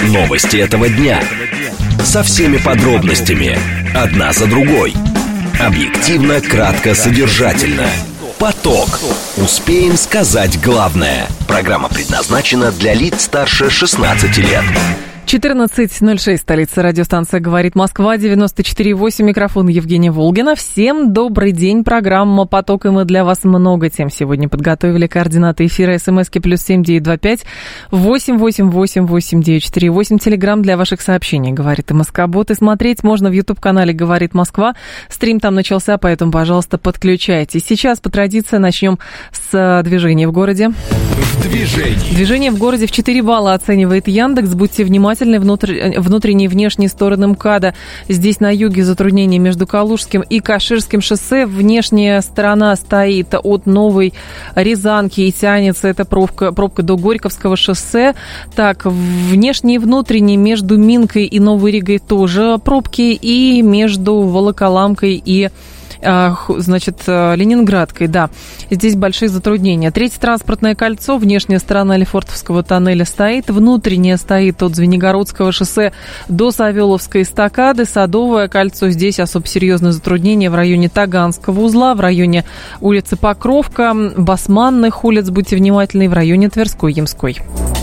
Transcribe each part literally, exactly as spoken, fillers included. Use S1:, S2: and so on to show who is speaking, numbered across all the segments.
S1: Новости этого дня. Со всеми подробностями. Одна за другой. Объективно, кратко, содержательно. Поток. Успеем сказать главное. Программа предназначена для лиц старше шестнадцати лет.
S2: четырнадцать ноль шесть, столица, радиостанция «Говорит Москва», девяносто четыре восемь, микрофон Евгения Волгина. Всем добрый день, программа «Поток», и мы для вас много тем сегодня подготовили. Координаты эфира: смски плюс семь девять два пять восемь восемь восемь восемь девять четыре восемь, телеграмм для ваших сообщений «Говорит МСК-бот», и смотреть можно в ютуб-канале «Говорит Москва». Стрим там начался, поэтому, пожалуйста, подключайтесь. Сейчас, по традиции, начнем с движения в городе.
S1: В движении.
S2: Движение в городе в четыре балла оценивает Яндекс. Будьте внимательны. Внутрь, внутренние и внешние стороны МКАДа. Здесь на юге затруднения между Калужским и Каширским шоссе. Внешняя сторона стоит от Новой Рязанки и тянется эта пробка, пробка до Горьковского шоссе. Так, внешние и внутренние между Минкой и Новой Ригой тоже пробки. И между Волоколамкой и значит, Ленинградкой, да. Здесь большие затруднения. Третье транспортное кольцо, внешняя сторона Лефортовского тоннеля стоит, внутренняя стоит от Звенигородского шоссе до Савеловской эстакады. Садовое кольцо, здесь особо серьезные затруднения в районе Таганского узла, в районе улицы Покровка, Басманных улиц, будьте внимательны, в районе Тверской, Ямской.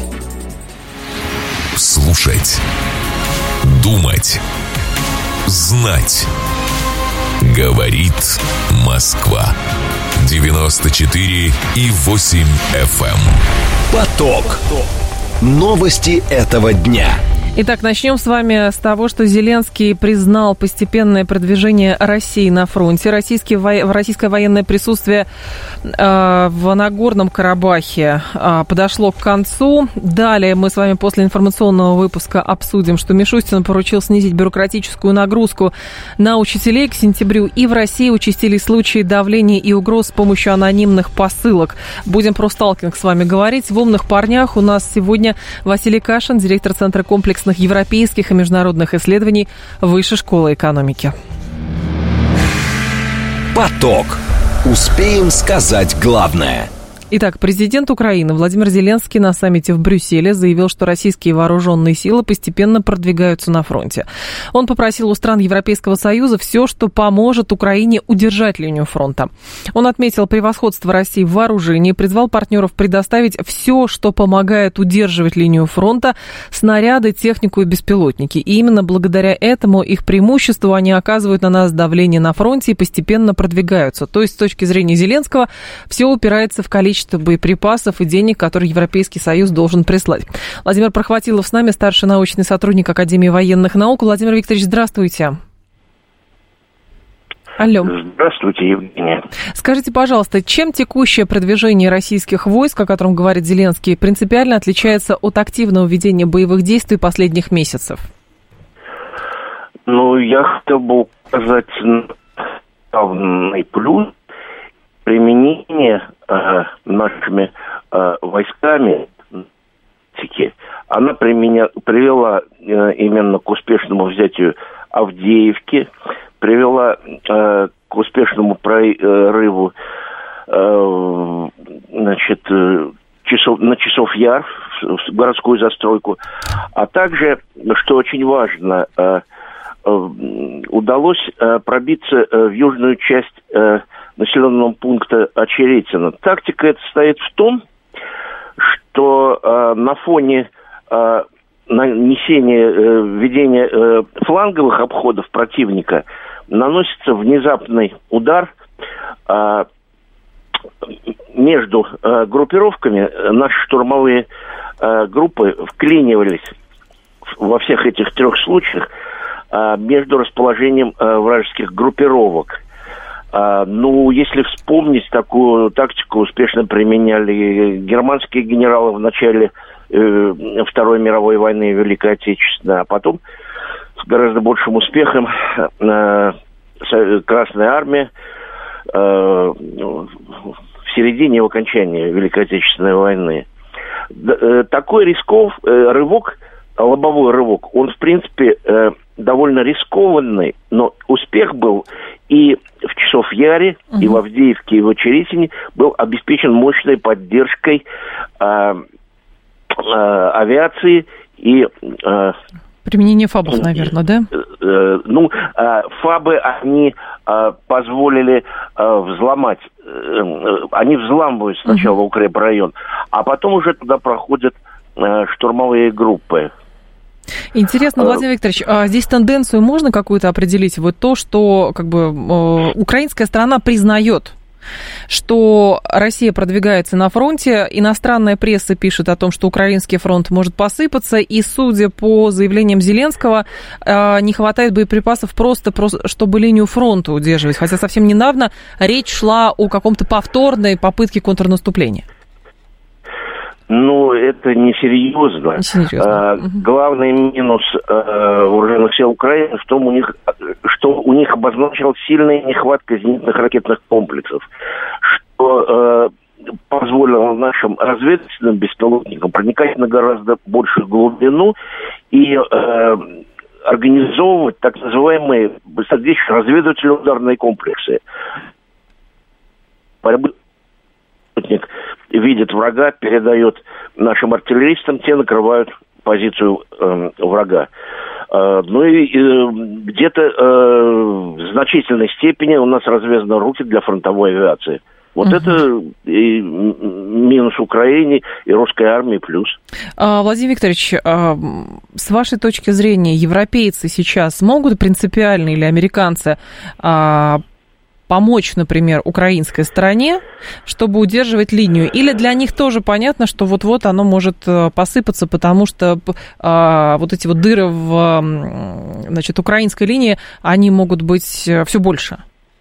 S1: Слушать, думать, знать. Говорит Москва. девяносто четыре и восемь эф эм. Поток. Новости этого дня.
S2: Итак, начнем с вами с того, что Зеленский признал постепенное продвижение России на фронте. Российский, российское военное присутствие э, в Нагорном Карабахе э, подошло к концу. Далее мы с вами после информационного выпуска обсудим, что Мишустин поручил снизить бюрократическую нагрузку на учителей к сентябрю. И в России участились случаи давления и угроз с помощью анонимных посылок. Будем про сталкинг с вами говорить. В «Умных парнях» у нас сегодня Василий Кашин, директор Центра комплексных европейских и международных исследований Высшей школы экономики.
S1: Поток. Успеем сказать главное.
S2: Итак, президент Украины Владимир Зеленский на саммите в Брюсселе заявил, что российские вооруженные силы постепенно продвигаются на фронте. Он попросил у стран Европейского Союза все, что поможет Украине удержать линию фронта. Он отметил превосходство России в вооружении, призвал партнеров предоставить все, что помогает удерживать линию фронта: снаряды, технику и беспилотники. И именно благодаря этому, их преимуществу, они оказывают на нас давление на фронте и постепенно продвигаются. То есть, с точки зрения Зеленского, все упирается в количество боеприпасов и денег, которые Европейский Союз должен прислать. Владимир Прохватилов с нами, старший научный сотрудник Академии военных наук. Владимир Викторович, здравствуйте. Алло.
S3: Здравствуйте, Евгения.
S2: Скажите, пожалуйста, чем текущее продвижение российских войск, о котором говорит Зеленский, принципиально отличается от активного ведения боевых действий последних месяцев?
S3: Ну, я хотел бы указать главный плюс применение э, нашими э, войсками, она применя, привела э, именно к успешному взятию Авдеевки, привела э, к успешному прорыву э, значит, часов, на часов Яр, в городскую застройку, а также, что очень важно, э, э, удалось э, пробиться э, в южную часть э, населенного пункта Очеретино. Тактика эта состоит в том, что э, на фоне э, нанесения, э, ведения э, фланговых обходов противника наносится внезапный удар э, между э, группировками. Наши штурмовые э, группы вклинивались во всех этих трех случаях э, между расположением э, вражеских группировок. А, ну, если вспомнить, такую тактику успешно применяли германские генералы в начале э, Второй мировой войны, Великой Отечественной, а потом с гораздо большим успехом э, Красная Армия э, в середине и в окончании Великой Отечественной войны. Д- э, такой рисков, э, рывок, лобовой рывок, он, в принципе, э, довольно рискованный, но успех был и в Часов-Яре, uh-huh. и в Авдеевке, и в Очеретине был обеспечен мощной поддержкой э, э, авиации, И...
S2: Применение ФАБов, наверное, да?
S3: Ну, ФАБы, они позволили взломать. Они взламывают сначала uh-huh. укрепрайон, а потом уже туда проходят штурмовые группы.
S2: Интересно, Владимир Викторович, а здесь тенденцию можно какую-то определить? Вот то, что как бы украинская сторона признает, что Россия продвигается на фронте, иностранная пресса пишет о том, что украинский фронт может посыпаться, и, судя по заявлениям Зеленского, не хватает боеприпасов просто, чтобы линию фронта удерживать, хотя совсем недавно речь шла о каком-то повторной попытке контрнаступления.
S3: Ну, это несерьезно.
S2: Несерьезно.
S3: А, угу. Главный минус а, вооруженных сил Украины в том, у них, что у них обозначилась сильная нехватка зенитных ракетных комплексов, что а, позволило нашим разведывательным беспилотникам проникать на гораздо большую глубину и а, организовывать так называемые быстродействующие разведывательные ударные комплексы. Видит врага, передает нашим артиллеристам, те накрывают позицию э, врага. Э, ну и э, где-то э, в значительной степени у нас развязаны руки для фронтовой авиации. Вот uh-huh. это и минус Украине и русской армии плюс.
S2: А, Владимир Викторович, а, с вашей точки зрения, европейцы сейчас могут принципиально или американцы а, помочь, например, украинской стороне, чтобы удерживать линию? Или для них тоже понятно, что вот-вот оно может посыпаться, потому что а, вот эти вот дыры в, значит, украинской линии, они могут быть все больше?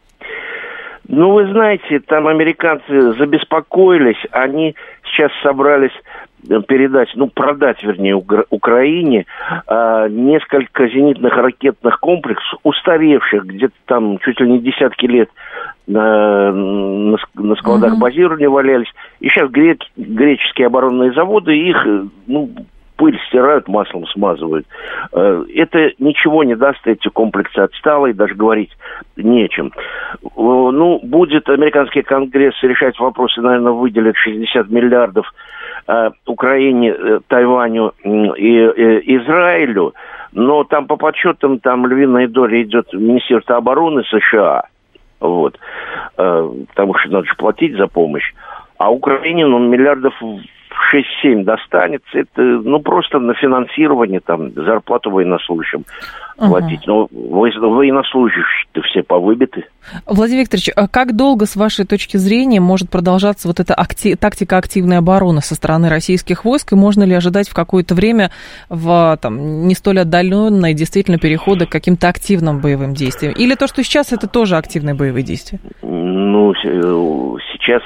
S3: Ну, вы знаете, там американцы забеспокоились, они сейчас собрались передать, ну, продать, вернее, Украине э, несколько зенитных ракетных комплексов, устаревших, где-то там чуть ли не десятки лет на, на, на складах uh-huh. базирования валялись. И сейчас грек, греческие оборонные заводы их, ну, пыль стирают, маслом смазывают. Э, это ничего не даст, эти комплексы отсталые, даже говорить нечем. Э, ну, будет американский конгресс решать вопросы, наверное, выделит шестьдесят миллиардов Украине, Тайваню и, и Израилю, но там по подсчетам там львиная доля идет в Министерство обороны США, вот, потому что надо же платить за помощь, а Украине, ну, миллиардов шесть-семь достанется, это, ну, просто на финансирование, там, зарплату военнослужащим uh-huh. платить. Но военнослужащие-то все повыбиты.
S2: Владимир Викторович, а как долго, с вашей точки зрения, может продолжаться вот эта акти- тактика активной обороны со стороны российских войск, и можно ли ожидать в какое-то время в, там, не столь отдаленное действительно перехода к каким-то активным боевым действиям? Или то, что сейчас, это тоже активные боевые действия?
S3: Ну, сейчас...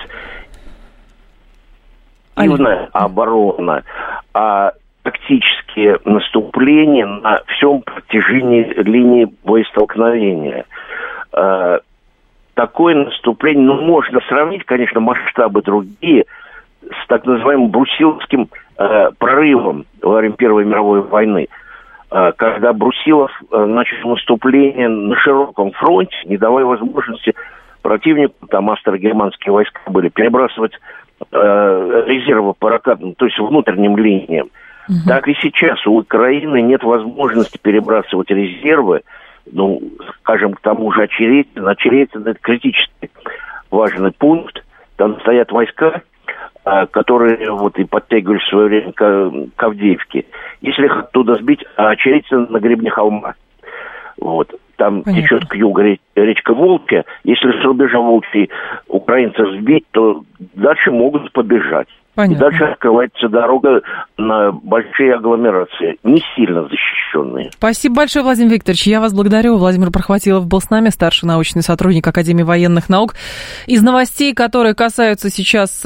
S3: активная оборона, а тактические наступления на всем протяжении линии боестолкновения. Э, такое наступление, ну, можно сравнить, конечно, масштабы другие, с так называемым Брусиловским э, прорывом во время Первой мировой войны, э, когда Брусилов э, начал наступление на широком фронте, не давая возможности противнику, там австро-германские войска были, перебрасывать резервы по ракетным, то есть внутренним линиям. Uh-huh. Так и сейчас у Украины нет возможности перебрасывать резервы, ну, скажем, к тому же Очеретин. Очеретин — это критически важный пункт. Там стоят войска, которые вот и подтягивались в свое время к Авдеевке. Если их оттуда сбить, а Очеретин на гребне холма. Вот. Там Понятно. Течет к югу речка Волчья. Если с рубежа Волчьей украинцев сбить, то дальше могут побежать. Понятно. И дальше открывается дорога на большие агломерации, не сильно защищенные.
S2: Спасибо большое, Владимир Викторович. Я вас благодарю. Владимир Прохватилов был с нами, старший научный сотрудник Академии военных наук. Из новостей, которые касаются сейчас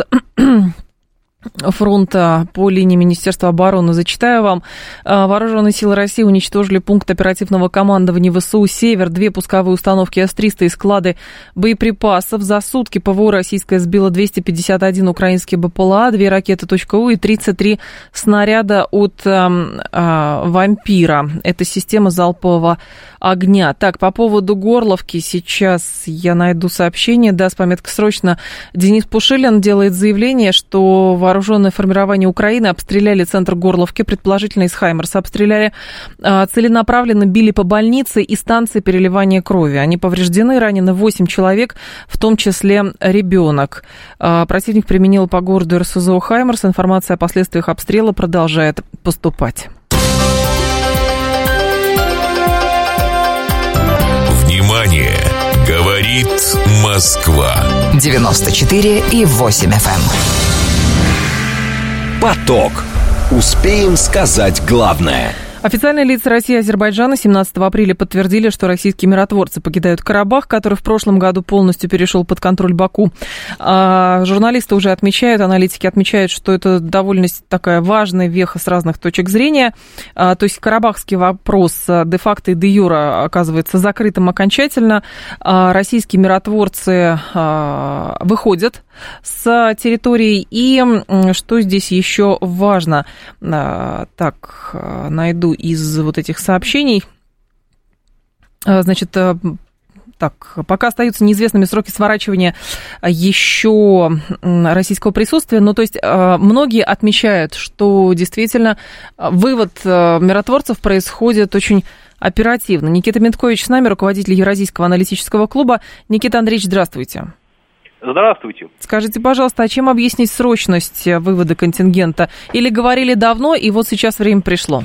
S2: фронта по линии Министерства обороны, зачитаю вам. Вооруженные силы России уничтожили пункт оперативного командования ВСУ «Север», две пусковые установки эс триста и склады боеприпасов. За сутки ПВО российское сбило двести пятьдесят один украинский БПЛА, две ракеты .У и тридцать три снаряда от э, э, «Вампира». Это система залпового огня. Так, по поводу Горловки сейчас я найду сообщение. Да, с пометкой «Срочно». Денис Пушилин делает заявление, что вооруженные формирования Украины обстреляли центр Горловки, предположительно из «Хаймерса» обстреляли. Целенаправленно били по больнице и станции переливания крови. Они повреждены, ранены восемь человек, в том числе ребенок. Противник применил по городу эр эс зо «Хаймерс». Информация о последствиях обстрела продолжает поступать.
S1: Внимание! Говорит Москва.
S4: девяносто четыре и восемь эф эм.
S1: Поток. Успеем сказать главное.
S2: Официальные лица России и Азербайджана семнадцатого апреля подтвердили, что российские миротворцы покидают Карабах, который в прошлом году полностью перешел под контроль Баку. А журналисты уже отмечают, аналитики отмечают, что это довольно такая важная веха с разных точек зрения. А, то есть карабахский вопрос де-факто и де-юра оказывается закрытым окончательно. А, российские миротворцы а, выходят с территории. И что здесь еще важно? А, так, найду из вот этих сообщений. Значит, так, пока остаются неизвестными сроки сворачивания еще российского присутствия. Ну, то есть многие отмечают, что действительно вывод миротворцев происходит очень оперативно. Никита Миткович с нами, руководитель Евразийского аналитического клуба. Никита Андреевич, здравствуйте.
S5: Здравствуйте.
S2: Скажите, пожалуйста, а чем объяснить срочность вывода контингента? Или говорили давно, и вот сейчас время пришло?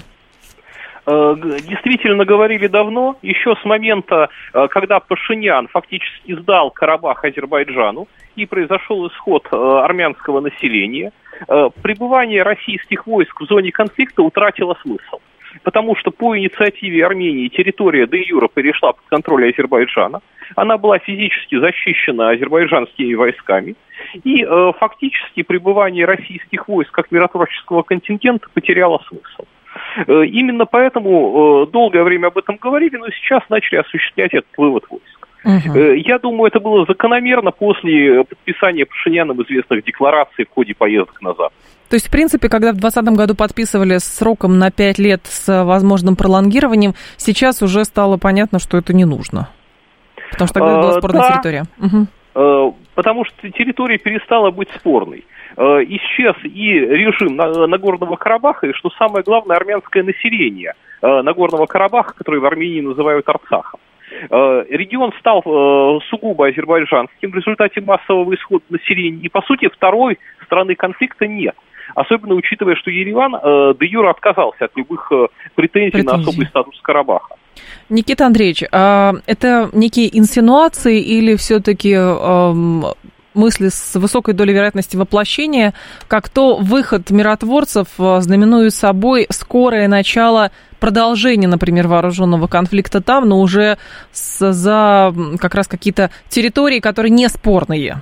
S5: Действительно говорили давно, еще с момента, когда Пашинян фактически сдал Карабах Азербайджану и произошел исход армянского населения. Пребывание российских войск в зоне конфликта утратило смысл, потому что по инициативе Армении территория де-юре перешла под контроль Азербайджана. Она была физически защищена азербайджанскими войсками, и э, фактически пребывание российских войск как миротворческого контингента потеряло смысл. Э, именно поэтому э, долгое время об этом говорили, но сейчас начали осуществлять этот вывод войск. Uh-huh. Э, я думаю, это было закономерно после подписания Пашиняном известных деклараций в ходе поездок на Запад.
S2: То есть, в принципе, когда в двадцатом году подписывали с сроком на пять лет с возможным пролонгированием, сейчас уже стало понятно, что это не нужно. Потому что тогда была спорная да, территория. Угу.
S5: Потому что территория перестала быть спорной. Исчез и режим Нагорного Карабаха, и, что самое главное, армянское население Нагорного Карабаха, которое в Армении называют Арцахом. Регион стал сугубо азербайджанским в результате массового исхода населения. И, по сути, второй стороны конфликта нет. Особенно учитывая, что Ереван де-юре отказался от любых претензий, претензий на особый статус Карабаха.
S2: Никита Андреевич, а это некие инсинуации или все-таки э, мысли с высокой долей вероятности воплощения, как то выход миротворцев знаменует собой скорое начало продолжения, например, вооруженного конфликта там, но уже с, за как раз какие-то территории, которые не спорные?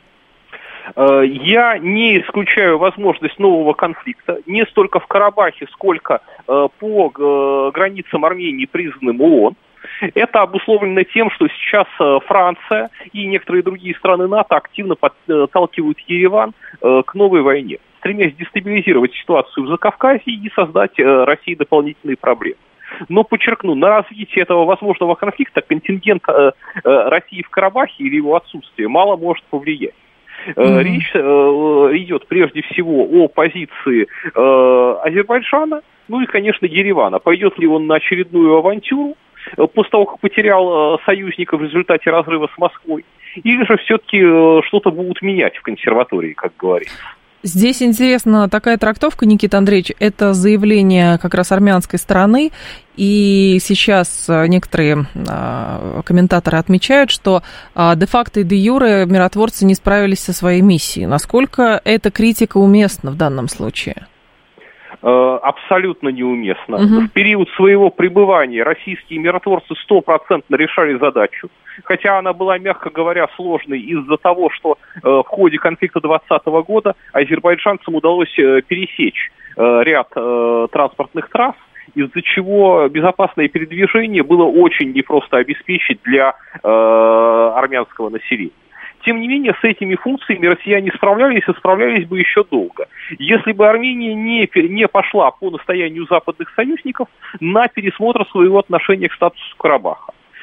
S5: Я не исключаю возможность нового конфликта, не столько в Карабахе, сколько по границам Армении, признанным ООН. Это обусловлено тем, что сейчас Франция и некоторые другие страны НАТО активно подталкивают Ереван к новой войне, стремясь дестабилизировать ситуацию в Закавказье и создать России дополнительные проблемы. Но, подчеркну, на развитие этого возможного конфликта контингент России в Карабахе или его отсутствие мало может повлиять. Mm-hmm. Речь э, идет прежде всего о позиции э, Азербайджана, ну и, конечно, Еревана. Пойдет ли он на очередную авантюру э, после того, как потерял э, союзников в результате разрыва с Москвой, или же все-таки э, что-то будут менять в консерватории, как говорится.
S2: Здесь интересна такая трактовка, Никита Андреевич, это заявление как раз армянской стороны, и сейчас некоторые а, комментаторы отмечают, что а, де-факто и де-юре миротворцы не справились со своей миссией. Насколько эта критика уместна в данном случае?
S5: Абсолютно неуместно.
S2: Угу.
S5: В период своего пребывания российские миротворцы стопроцентно решали задачу, хотя она была, мягко говоря, сложной из-за того, что э, в ходе конфликта двадцатого года азербайджанцам удалось э, пересечь э, ряд э, транспортных трасс, из-за чего безопасное передвижение было очень непросто обеспечить для э, армянского населения. Тем не менее, с этими функциями россияне справлялись и справлялись бы еще долго. Если бы Армения не, не пошла по настоянию западных союзников на пересмотр своего отношения к статусу Карабаха.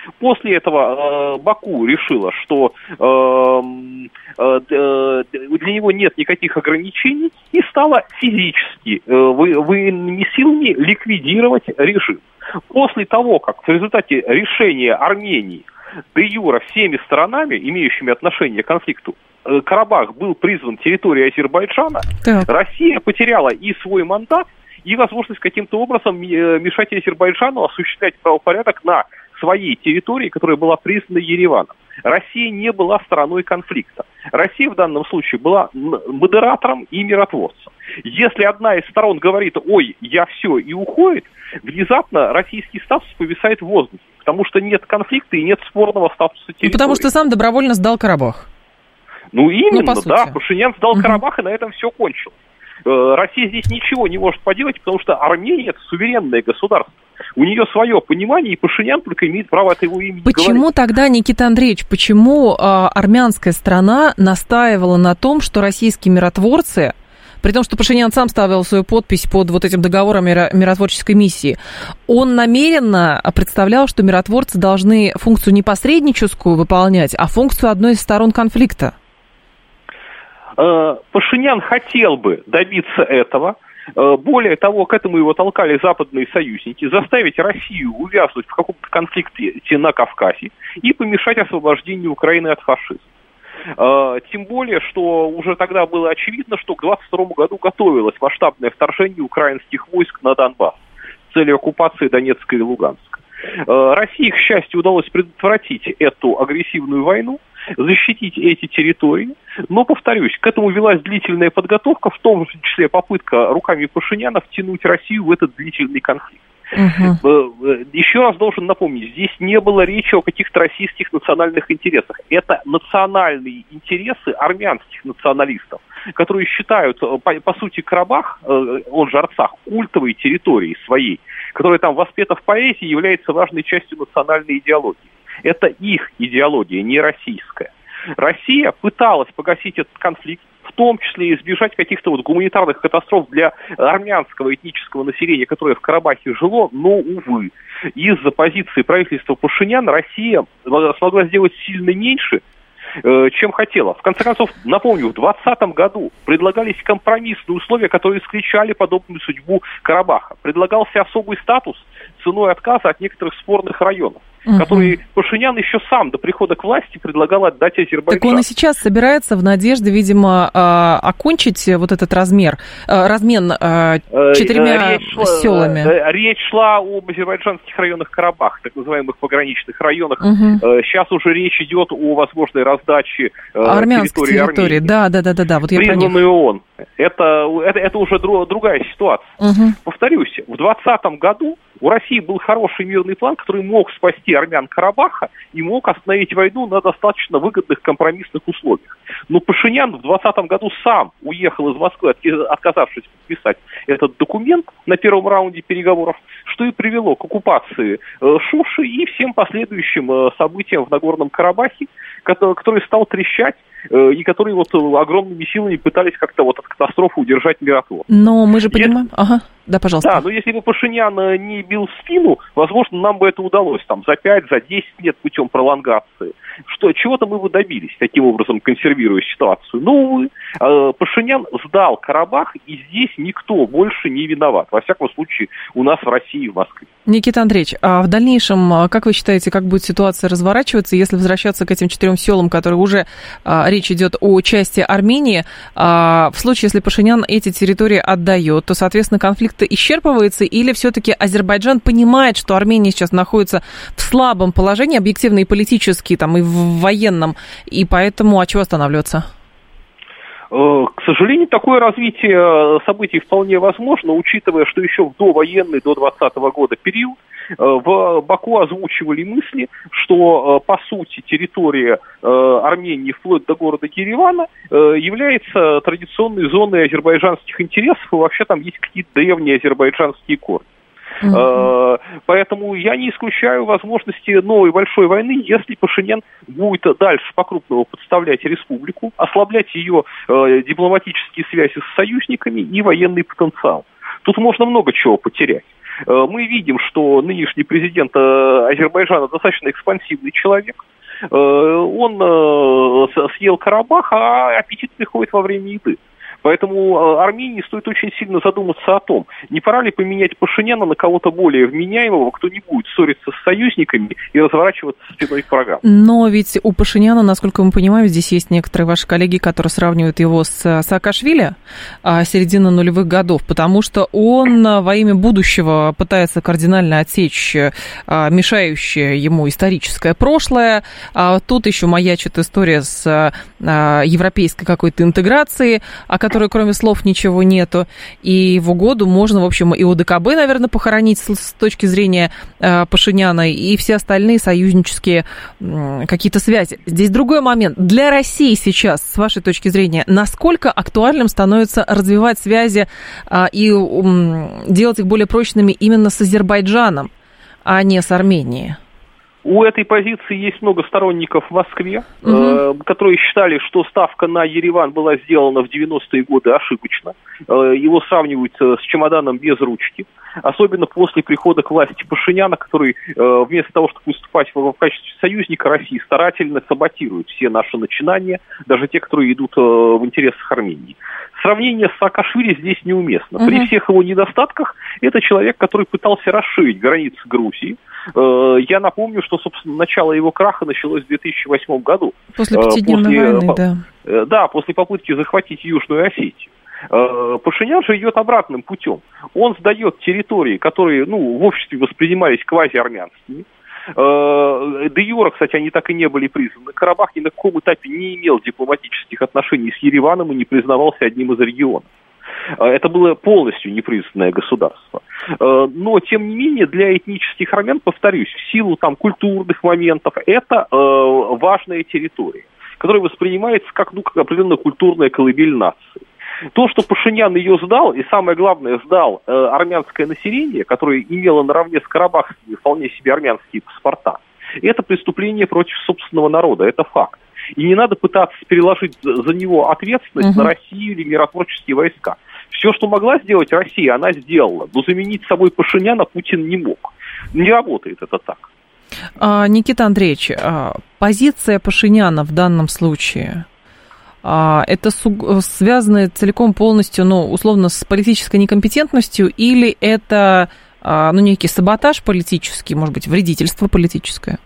S5: После этого э, Баку решила, что э, э, э, для него нет никаких ограничений, и стала физически э, военными силами ликвидировать режим. После того, как в результате решения Армении де юре всеми сторонами, имеющими отношение к конфликту, э, Карабах был признан территорией Азербайджана, так. Россия потеряла и свой мандат, и возможность каким-то образом мешать Азербайджану осуществлять правопорядок на своей территории, которая была признана Ереваном. Россия не была стороной конфликта. Россия в данном случае была модератором и миротворцем. Если одна из сторон говорит: ой, я все, и уходит, внезапно российский статус повисает в воздухе, потому что нет конфликта и нет спорного статуса территории.
S2: Ну, потому что сам добровольно сдал Карабах.
S5: Ну, именно, ну, да. Пашинян сдал угу. Карабах, и на этом все кончилось. Россия здесь ничего не может поделать, потому что Армения – это суверенное государство. У нее свое понимание, и Пашинян только имеет право от его имени
S2: говорить. Почему тогда, Никита Андреевич, почему э, армянская страна настаивала на том, что российские миротворцы, при том, что Пашинян сам ставил свою подпись под вот этим договором миротворческой миссии, он намеренно представлял, что миротворцы должны функцию не посредническую выполнять, а функцию одной из сторон конфликта?
S5: Пашинян хотел бы добиться этого. Более того, к этому его толкали западные союзники, заставить Россию увязнуть в каком-то конфликте на Кавказе и помешать освобождению Украины от фашизма. Тем более, что уже тогда было очевидно, что к двадцать второму году готовилось масштабное вторжение украинских войск на Донбасс с целью оккупации Донецка и Луганска. России, к счастью, удалось предотвратить эту агрессивную войну, защитить эти территории. Но, повторюсь, к этому велась длительная подготовка, в том числе попытка руками Пашиняна втянуть Россию в этот длительный конфликт. Uh-huh. Еще раз должен напомнить, здесь не было речи о каких-то российских национальных интересах. Это национальные интересы армянских националистов, которые считают, по, по сути, Карабах, он же Арцах, культовой территорией своей, которая там воспета в поэзии, является важной частью национальной идеологии. Это их идеология, не российская. Россия пыталась погасить этот конфликт, в том числе избежать каких-то вот гуманитарных катастроф для армянского этнического населения, которое в Карабахе жило, но, увы, из-за позиции правительства Пашиняна Россия смогла сделать сильно меньше, чем хотела. В конце концов, напомню, в двадцатом году предлагались компромиссные условия, которые исключали подобную судьбу Карабаха. Предлагался особый статус ценой отказа от некоторых спорных районов, угу. которые Пашинян еще сам до прихода к власти предлагал отдать Азербайджану.
S2: Так он и сейчас собирается в надежде, видимо, окончить вот этот размер, размен четырьмя речь селами.
S5: Шла, речь шла об азербайджанских районах Карабаха, так называемых пограничных районах. Угу. Сейчас уже речь идет о возможной раздаче
S2: армянской
S5: территории,
S2: территории.
S5: Армении.
S2: Да, да, да, да, да. Вот я
S5: признанный ООН. Это, это, это уже друг, другая ситуация. Угу. Повторюсь, в двадцатом году у России был хороший мирный план, который мог спасти армян Карабаха и мог остановить войну на достаточно выгодных компромиссных условиях. Но Пашинян в двадцатом году сам уехал из Москвы, отказавшись подписать этот документ на первом раунде переговоров, что и привело к оккупации Шуши и всем последующим событиям в Нагорном Карабахе, который стал трещать и которые вот огромными силами пытались как-то вот от катастрофы удержать миротворцев.
S2: Но мы же понимаем... Если... Ага, да, пожалуйста.
S5: Да, но если бы Пашинян не бил в спину, возможно, нам бы это удалось, там, за пять, за десять лет путем пролонгации. Что, чего-то мы бы добились, таким образом консервируя ситуацию. Но, увы, Пашинян сдал Карабах, и здесь никто больше не виноват. Во всяком случае, у нас в России и в Москве.
S2: Никита Андреевич, а в дальнейшем, как вы считаете, как будет ситуация разворачиваться, если возвращаться к этим четырем селам, которые уже, а, речь идет о части Армении, а, в случае, если Пашинян эти территории отдает, то, соответственно, конфликт исчерпывается, или все-таки Азербайджан понимает, что Армения сейчас находится в слабом положении, объективно и политически, там, и в военном, и поэтому, а чего останавливаться?
S5: К сожалению, такое развитие событий вполне возможно, учитывая, что еще в довоенный, до двадцатого года период в Баку озвучивали мысли, что, по сути, территория Армении вплоть до города Еревана является традиционной зоной азербайджанских интересов, и вообще там есть какие-то древние азербайджанские корни. Mm-hmm. Поэтому я не исключаю возможности новой большой войны, если Пашинян будет дальше по-крупному подставлять республику, ослаблять ее э, дипломатические связи с союзниками и военный потенциал. Тут можно много чего потерять. Э, Мы видим, что нынешний президент Азербайджана достаточно экспансивный человек. Он съел Карабах, а аппетит приходит во время еды. Поэтому Армении стоит очень сильно задуматься о том, не пора ли поменять Пашиняна на кого-то более вменяемого, кто не будет ссориться с союзниками и разворачиваться спиной к врагам.
S2: Но ведь у Пашиняна, насколько мы понимаем, здесь есть некоторые ваши коллеги, которые сравнивают его с Саакашвили середины нулевых годов, потому что он во имя будущего пытается кардинально отсечь мешающее ему историческое прошлое. Тут еще маячит история с европейской какой-то интеграцией, о которой кроме слов ничего нету, и в угоду можно, в общем, и ОДКБ, наверное, похоронить с, с точки зрения э, Пашиняна, и все остальные союзнические э, какие-то связи. Здесь другой момент. Для России сейчас, с вашей точки зрения, насколько актуальным становится развивать связи э, и э, делать их более прочными именно с Азербайджаном, а не с Арменией?
S5: У этой позиции есть много сторонников в Москве, угу. э, которые считали, что ставка на Ереван была сделана в девяностые годы ошибочно. Э, его сравнивают с чемоданом без ручки. Особенно после прихода к власти Пашиняна, который э, вместо того, чтобы выступать в, в качестве союзника России, старательно саботирует все наши начинания, даже те, которые идут э, в интересах Армении. Сравнение с Саакашвили здесь неуместно. Угу. При всех его недостатках, это человек, который пытался расширить границы Грузии. Я напомню, что, собственно, начало его краха началось в две тысячи восьмом году.
S2: После пятидневной после, войны, да.
S5: Да, после попытки захватить Южную Осетию. Пашинян же идет обратным путем. Он сдает территории, которые, ну, в обществе воспринимались квазиармянскими. Де юре, кстати, они так и не были признаны. Карабах ни на каком этапе не имел дипломатических отношений с Ереваном и не признавался одним из регионов. Это было полностью непризнанное государство. Но, тем не менее, для этнических армян, повторюсь, в силу там культурных моментов, это э, важная территория, которая воспринимается как, ну, как определенная культурная колыбель нации. То, что Пашинян ее сдал, и самое главное, сдал э, армянское население, которое имело наравне с карабахскими вполне себе армянские паспорта, это преступление против собственного народа, это факт. И не надо пытаться переложить за него ответственность угу. на Россию или миротворческие войска. Все, что могла сделать Россия, она сделала. Но заменить собой Пашиняна Путин не мог. Не работает это так.
S2: А, Никита Андреевич, а, позиция Пашиняна в данном случае, а, это су- связано целиком полностью, ну, условно, с политической некомпетентностью, или это, а, ну, некий саботаж политический, может быть, вредительство политическое?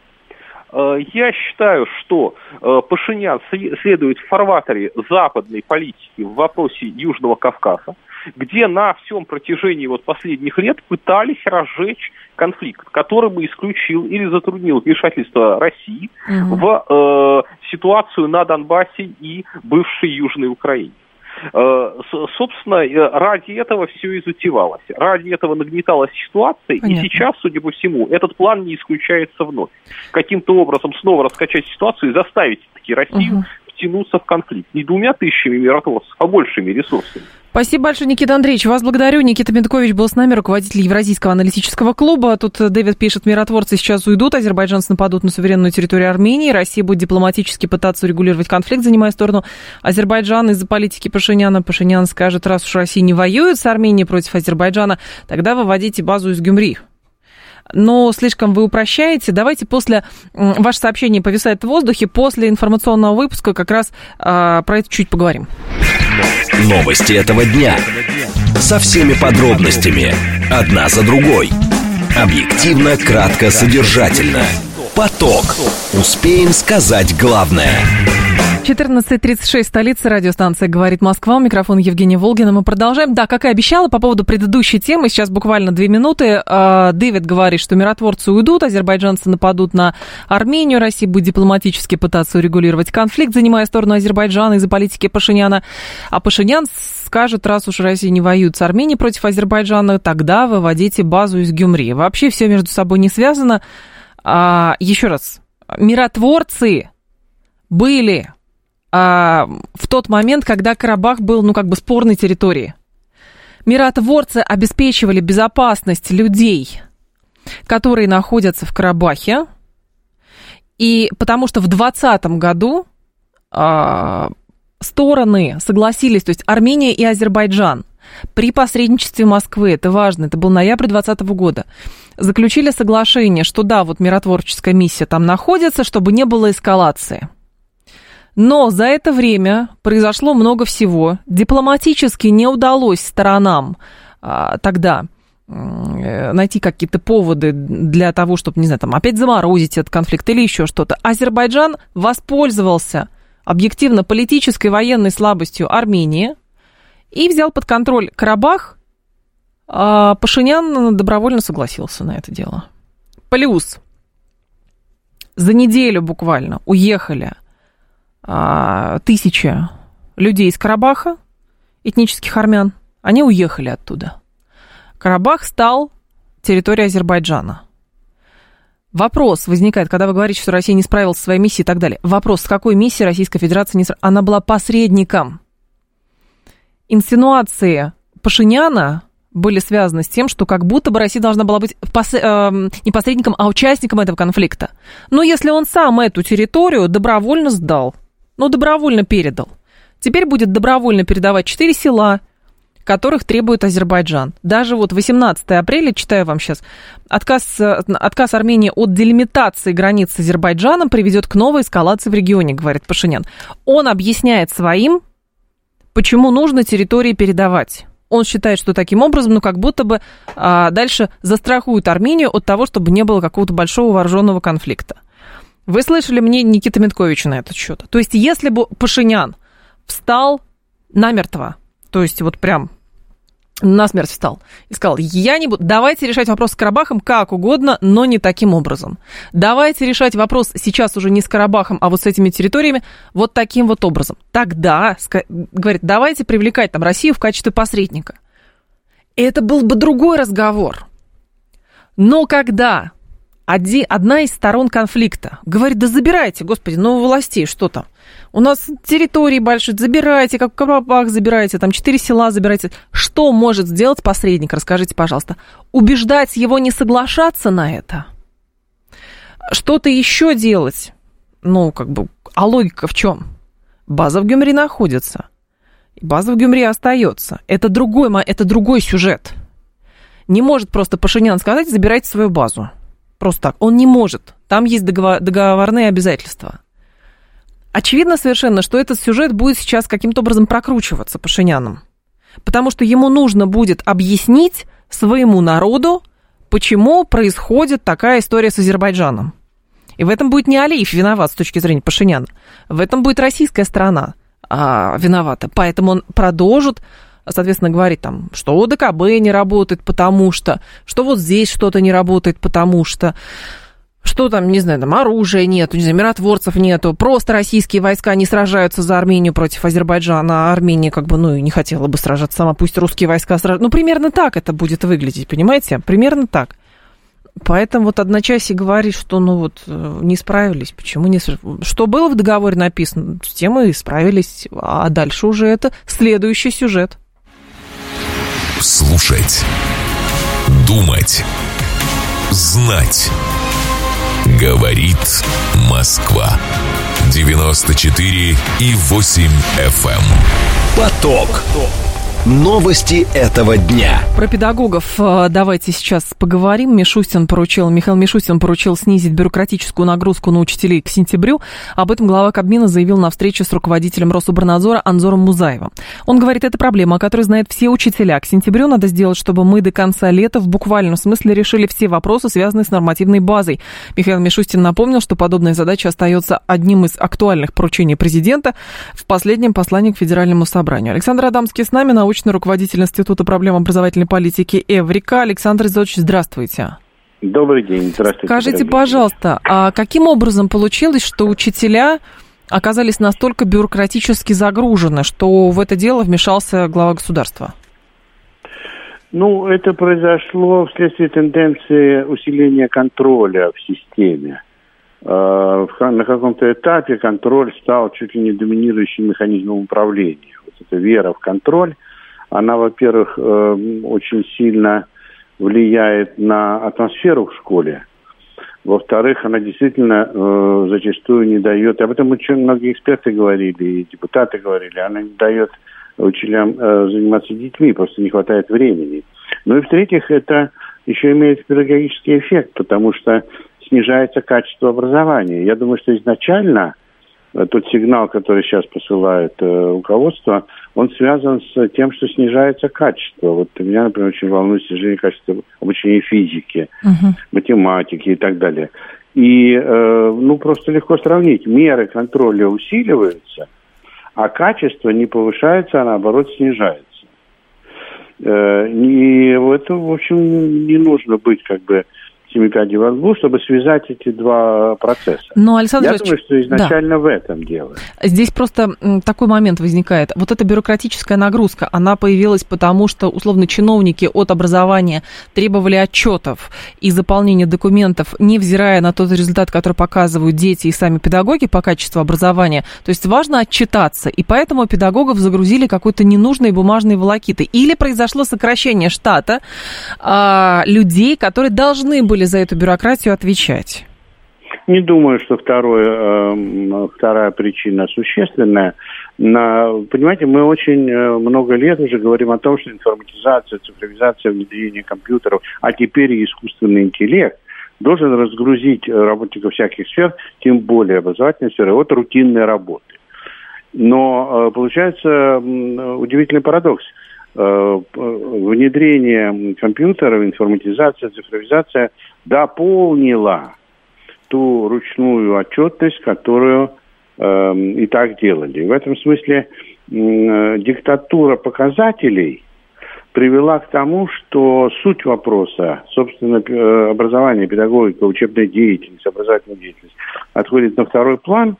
S5: Я считаю, что Пашинян следует в фарватере западной политики в вопросе Южного Кавказа, где на всем протяжении вот последних лет пытались разжечь конфликт, который бы исключил или затруднил вмешательство России угу. в э, ситуацию на Донбассе и бывшей Южной Украине. Собственно, ради этого все и затевалось. Ради этого нагнеталась ситуация. Понятно. И сейчас, судя по всему, этот план не исключается вновь. Каким-то образом снова раскачать ситуацию и заставить таки Россию угу. втянуться в конфликт. Не двумя тысячами миротворцев, а большими ресурсами.
S2: Спасибо большое, Никита Андреевич. Вас благодарю. Никита Пенткович был с нами, руководитель Евразийского аналитического клуба. Тут Дэвид пишет, миротворцы сейчас уйдут, азербайджанцы нападут на суверенную территорию Армении, Россия будет дипломатически пытаться урегулировать конфликт, занимая сторону Азербайджана из-за политики Пашиняна. Пашинян скажет, раз уж Россия не воюет с Арменией против Азербайджана, тогда выводите базу из Гюмри. Но слишком вы упрощаете. Давайте после... Ваше сообщение повисает в воздухе. После информационного выпуска как раз а, про это чуть поговорим.
S1: Новости этого дня. Со всеми подробностями. Одна за другой. Объективно, кратко, содержательно. Поток. Успеем сказать главное.
S2: четырнадцать тридцать шесть, столица, радиостанция «Говорит Москва». У микрофона Евгения Волгина. Мы продолжаем. Да, как и обещала, по поводу предыдущей темы, сейчас буквально две минуты. Дэвид говорит, что миротворцы уйдут, азербайджанцы нападут на Армению, Россия будет дипломатически пытаться урегулировать конфликт, занимая сторону Азербайджана из-за политики Пашиняна. А Пашинян скажет, раз уж Россия не воюет с Арменией против Азербайджана, тогда выводите базу из Гюмри. Вообще все между собой не связано. А, еще раз, миротворцы были... в тот момент, когда Карабах был, ну, как бы спорной территорией. Миротворцы обеспечивали безопасность людей, которые находятся в Карабахе, и потому что в двадцатом году а, стороны согласились, то есть Армения и Азербайджан при посредничестве Москвы, это важно, это был ноябрь двадцатого года, заключили соглашение, что да, вот миротворческая миссия там находится, чтобы не было эскалации. Но за это время произошло много всего. Дипломатически не удалось сторонам а, тогда найти какие-то поводы для того, чтобы, не знаю, там опять заморозить этот конфликт или еще что-то. Азербайджан воспользовался объективно политической и военной слабостью Армении и взял под контроль Карабах. А Пашинян добровольно согласился на это дело. Плюс за неделю буквально уехали а, тысячи людей из Карабаха, этнических армян. Они уехали оттуда. Карабах стал территорией Азербайджана. Вопрос возникает, когда вы говорите, что Россия не справилась со своей миссией и так далее. Вопрос, с какой миссией Российская Федерация не справилась? Она была посредником. Инсинуации Пашиняна были связаны с тем, что как будто бы Россия должна была быть пос... э, не посредником, а участником этого конфликта. Но если он сам эту территорию добровольно сдал, ну, добровольно передал, теперь будет добровольно передавать четыре села, которых требует Азербайджан. Даже вот восемнадцатого апреля, читаю вам сейчас, отказ, отказ Армении от делимитации границ с Азербайджаном приведет к новой эскалации в регионе, говорит Пашинян. Он объясняет своим, почему нужно территории передавать. Он считает, что таким образом, ну, как будто бы а, дальше застрахует Армению от того, чтобы не было какого-то большого вооруженного конфликта. Вы слышали мнение Никиты Митковича на этот счет? То есть, если бы Пашинян встал намертво, то есть вот прям насмерть встал и сказал, я не буду, давайте решать вопрос с Карабахом как угодно, но не таким образом. Давайте решать вопрос сейчас уже не с Карабахом, а вот с этими территориями вот таким вот образом. Тогда, говорит, давайте привлекать там Россию в качестве посредника. Это был бы другой разговор. Но когда одна из сторон конфликта говорит, да забирайте, господи, ну у властей что там? У нас территории большие, забирайте, как в Карабах забирайте, там четыре села забирайте. Что может сделать посредник? Расскажите, пожалуйста. Убеждать его не соглашаться на это? Что-то еще делать? Ну, как бы, а логика в чем? База в Гюмри находится. И база в Гюмри остается. Это другой, это другой сюжет. Не может просто Пашинян сказать, забирайте свою базу. Просто так. Он не может. Там есть договор, договорные обязательства. Очевидно совершенно, что этот сюжет будет сейчас каким-то образом прокручиваться Пашиняном. Потому что ему нужно будет объяснить своему народу, почему происходит такая история с Азербайджаном. И в этом будет не Алиев виноват с точки зрения Пашиняна. В этом будет российская сторона а, виновата. Поэтому он продолжит, соответственно, говорить, там, что ОДКБ не работает, потому что, что вот здесь что-то не работает, потому что... Что там, не знаю, там оружия нету, не знаю, миротворцев нету, просто российские войска не сражаются за Армению против Азербайджана, а Армения как бы, ну, и не хотела бы сражаться сама, пусть русские войска сражаются. Ну, примерно так это будет выглядеть, понимаете? Примерно так. Поэтому вот одночасье говорит, что, ну, вот, не справились. Почему не справились? Что было в договоре написано, с тем и справились, а дальше уже это следующий сюжет.
S6: Слушать, думать, знать. Говорит Москва. девяносто четыре и восемь эф эм.
S1: Поток. Новости этого дня.
S2: Про педагогов давайте сейчас поговорим. Мишустин поручил, Михаил Мишустин поручил снизить бюрократическую нагрузку на учителей к сентябрю. Об этом глава Кабмина заявил на встрече с руководителем Рособорнадзора Анзором Музаевым. Он говорит, это проблема, о которой знают все учителя. К сентябрю надо сделать, чтобы мы до конца лета в буквальном смысле решили все вопросы, связанные с нормативной базой. Михаил Мишустин напомнил, что подобная задача остается одним из актуальных поручений президента в последнем послании к Федеральному собранию. Александр Адамский с нами, научный руководитель Института проблем образовательной политики Эврика. Александр Изотович, здравствуйте.
S3: Добрый день, здравствуйте.
S2: Скажите, пожалуйста, а каким образом получилось, что учителя оказались настолько бюрократически загружены, что в это дело вмешался глава государства?
S7: Ну, это произошло вследствие тенденции усиления контроля в системе. На каком-то этапе контроль стал чуть ли не доминирующим механизмом управления. Вот эта вера в контроль, она, во-первых, очень сильно влияет на атмосферу в школе. Во-вторых, она действительно э, зачастую не дает, об этом очень многие эксперты говорили, и депутаты говорили, она не дает учителям э, заниматься детьми, просто не хватает времени. Ну и в-третьих, это еще имеет педагогический эффект, потому что снижается качество образования. Я думаю, что изначально э, тот сигнал, который сейчас посылает э, руководство, он связан с тем, что снижается качество. Вот меня, например, очень волнует снижение качества обучения физики, uh-huh. математики и так далее. И, э, ну, просто легко сравнить. Меры контроля усиливаются, а качество не повышается, а наоборот снижается. Э, и это, в общем, не нужно быть как бы семи пядей во лбу, чтобы связать эти два процесса.
S2: Но, Александр
S7: Я
S2: Ильич,
S7: думаю, что изначально да. в этом дело.
S2: Здесь просто такой момент возникает. Вот эта бюрократическая нагрузка, она появилась потому, что, условно, чиновники от образования требовали отчетов и заполнения документов, невзирая на тот результат, который показывают дети и сами педагоги по качеству образования. То есть важно отчитаться, и поэтому педагогов загрузили какой-то ненужной бумажной волокитой. Или произошло сокращение штата а, людей, которые должны были за эту бюрократию отвечать?
S7: Не думаю, что второе, э, вторая причина существенная. На, понимаете, мы очень много лет уже говорим о том, что информатизация, цифровизация, внедрение компьютеров, а теперь и искусственный интеллект должен разгрузить работников всяких сфер, тем более образовательной сферы, от рутинной работы. Но э, получается э, удивительный парадокс. Внедрение компьютеров, информатизация, цифровизация дополнила ту ручную отчетность, которую э, и так делали. В этом смысле э, диктатура показателей привела к тому, что суть вопроса, собственно, образование, педагогика, учебная деятельность, образовательная деятельность отходит на второй план,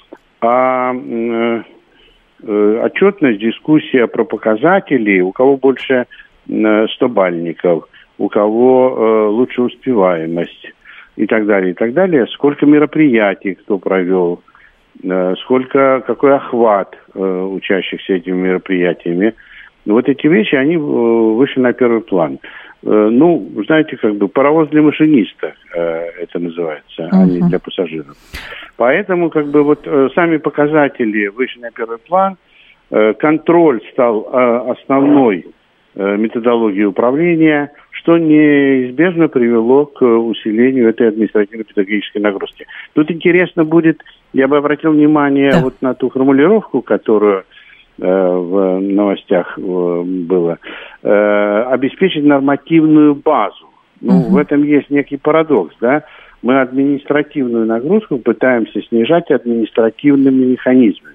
S7: а э, отчетность, дискуссия про показатели, у кого больше стобальников, у кого э, лучше успеваемость и так далее, и так далее. Сколько мероприятий кто провел, э, сколько, какой охват э, учащихся этими мероприятиями. Вот эти вещи, они э, вышли на первый план. Э, ну, знаете, как бы паровоз для машиниста э, это называется, uh-huh. а не для пассажиров. Поэтому, как бы, вот э, сами показатели вышли на первый план, э, контроль стал э, основной э, методологией управления, что неизбежно привело к усилению этой административно-педагогической нагрузки. Тут интересно будет, я бы обратил внимание да. вот на ту формулировку, которую э, в новостях э, было, э, обеспечить нормативную базу. Ну, угу. в этом есть некий парадокс, да? Мы административную нагрузку пытаемся снижать административными механизмами.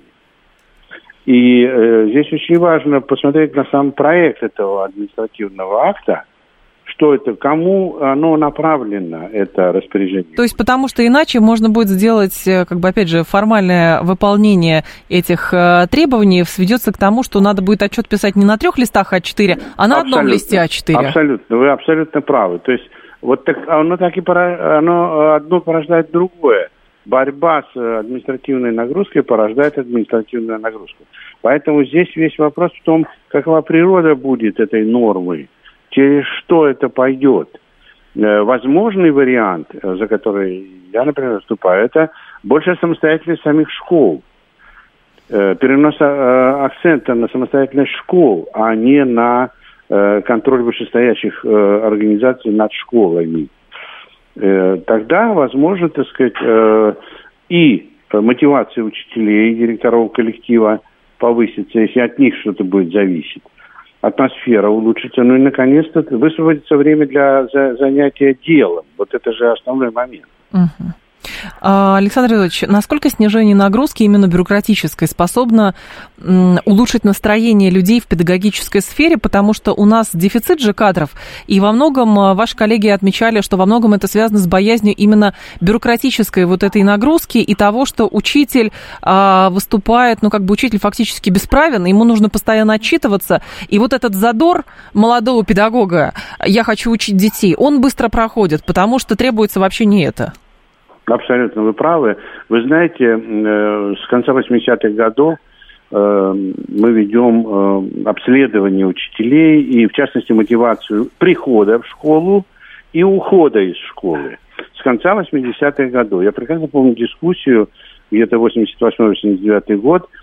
S7: И э, здесь очень важно посмотреть на сам проект этого административного акта, что это, кому оно направлено, это распоряжение.
S2: То есть потому что иначе можно будет сделать, как бы, опять же, формальное выполнение этих э, требований сведется к тому, что надо будет отчет писать не на трех листах а четыре, а на абсолютно, одном листе а четыре.
S7: Абсолютно, вы абсолютно правы. То есть вот так, оно так и пора, оно одно порождает другое. Борьба с административной нагрузкой порождает административную нагрузку. Поэтому здесь весь вопрос в том, какова природа будет этой нормы, через что это пойдет. Возможный вариант, за который я, например, выступаю, это большая самостоятельность самих школ. Перенос акцента на самостоятельность школ, а не на контроль вышестоящих организаций над школами. Тогда, возможно, так сказать, и мотивация учителей, директоров коллектива повысится, если от них что-то будет зависеть. Атмосфера улучшится, ну и, наконец-то, высвободится время для занятия делом. Вот это же основной момент.
S2: Угу. Александр Ильич, насколько снижение нагрузки именно бюрократической способно улучшить настроение людей в педагогической сфере, потому что у нас дефицит же кадров, и во многом ваши коллеги отмечали, что во многом это связано с боязнью именно бюрократической вот этой нагрузки и того, что учитель а, выступает, ну как бы учитель фактически бесправен, ему нужно постоянно отчитываться, и вот этот задор молодого педагога «я хочу учить детей», он быстро проходит, потому что требуется вообще не это.
S7: Абсолютно, вы правы. Вы знаете, э, с конца восьмидесятых годов э, мы ведем э, обследование учителей и, в частности, мотивацию прихода в школу и ухода из школы. С конца восьмидесятых годов. Я прекрасно помню дискуссию, где-то восемьдесят восьмой — восемьдесят девятый год,